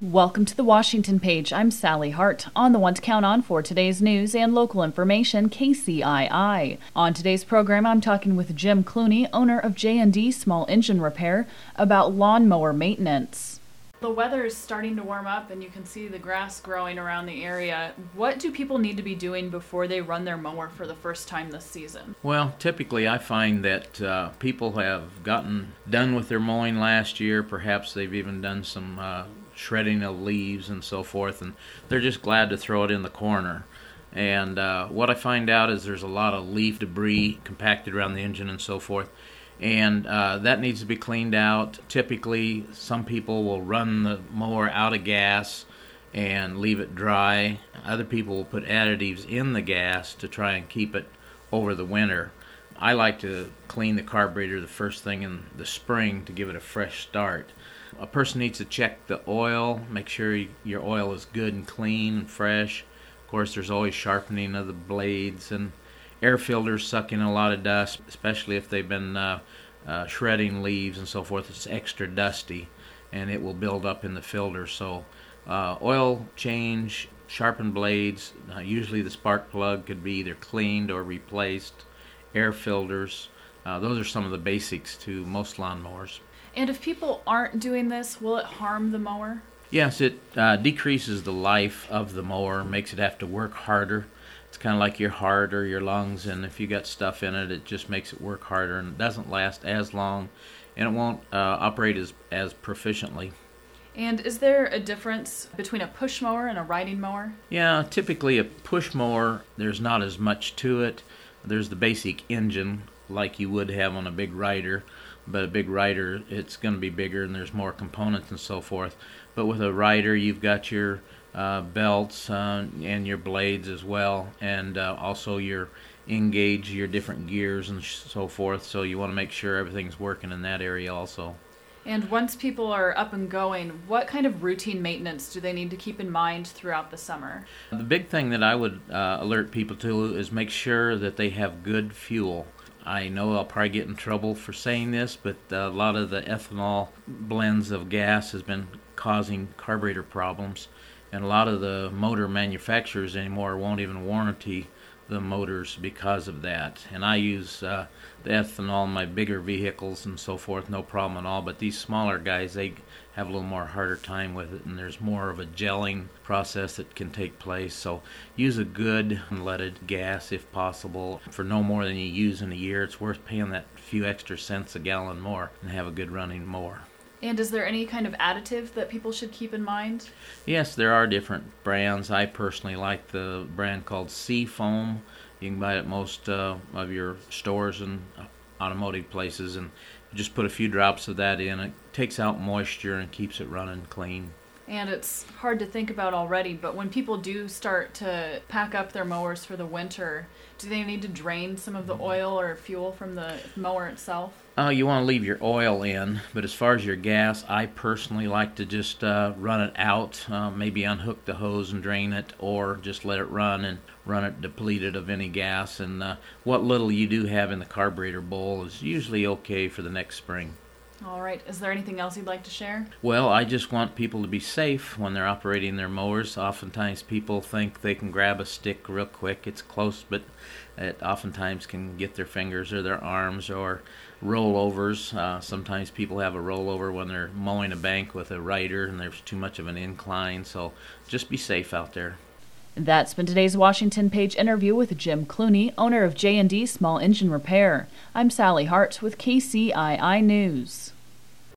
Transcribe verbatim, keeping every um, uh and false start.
Welcome to the Washington Page. I'm Sally Hart. On the one to count on for today's news and local information, K C I I. On today's program, I'm talking with Jim Clooney, owner of J and D Small Engine Repair, about lawnmower maintenance. The weather is starting to warm up and you can see the grass growing around the area. What do people need to be doing before they run their mower for the first time this season? Well, typically I find that uh, people have gotten done with their mowing last year. Perhaps they've even done some uh, shredding of leaves and so forth, and they're just glad to throw it in the corner. And uh, what I find out is there's a lot of leaf debris compacted around the engine and so forth. And uh, that needs to be cleaned out. Typically, some people will run the mower out of gas and leave it dry. Other people will put additives in the gas to try and keep it over the winter. I like to clean the carburetor the first thing in the spring to give it a fresh start. A person needs to check the oil, make sure your oil is good and clean and fresh. Of course, there's always sharpening of the blades, and air filters suck in a lot of dust, especially if they've been uh, uh, shredding leaves and so forth. It's extra dusty, and it will build up in the filter. So uh, oil change, sharpened blades, uh, usually the spark plug could be either cleaned or replaced, air filters. Uh, those are some of the basics to most lawnmowers. And if people aren't doing this, will it harm the mower? Yes, it uh, decreases the life of the mower, makes it have to work harder. It's kind of like your heart or your lungs, and if you got stuff in it, it just makes it work harder, and it doesn't last as long, and it won't uh, operate as, as proficiently. And is there a difference between a push mower and a riding mower? Yeah, typically a push mower, there's not as much to it. There's the basic engine like you would have on a big rider, but a big rider, it's going to be bigger and there's more components and so forth. But with a rider, you've got your uh, belts uh, and your blades as well, and uh, also your engage, your different gears and so forth. So you want to make sure everything's working in that area also. And once people are up and going, what kind of routine maintenance do they need to keep in mind throughout the summer? The big thing that I would uh, alert people to is make sure that they have good fuel. I know I'll probably get in trouble for saying this, but a lot of the ethanol blends of gas has been causing carburetor problems, and a lot of the motor manufacturers anymore won't even warranty the motors because of that. And I use uh, the ethanol in my bigger vehicles and so forth, no problem at all, but these smaller guys, they have a little more harder time with it, and there's more of a gelling process that can take place. So use a good unleaded gas if possible. For no more than you use in a year, it's worth paying that few extra cents a gallon more and have a good running mower. And is there any kind of additive that people should keep in mind? Yes, there are different brands. I personally like the brand called Seafoam. You can buy it at most uh, of your stores and automotive places, and just put a few drops of that in. It takes out moisture and keeps it running clean. And it's hard to think about already, but when people do start to pack up their mowers for the winter, do they need to drain some of the oil or fuel from the mower itself? Uh, you want to leave your oil in, but as far as your gas, I personally like to just uh, run it out, uh, maybe unhook the hose and drain it, or just let it run and run it depleted of any gas. And uh, what little you do have in the carburetor bowl is usually okay for the next spring. All right. Is there anything else you'd like to share? Well, I just want people to be safe when they're operating their mowers. Oftentimes people think they can grab a stick real quick. It's close, but it oftentimes can get their fingers or their arms, or rollovers. Uh, sometimes people have a rollover when they're mowing a bank with a rider and there's too much of an incline. So just be safe out there. That's been today's Washington Page interview with Jim Clooney, owner of J and D Small Engine Repair. I'm Sally Hart with K C I I News.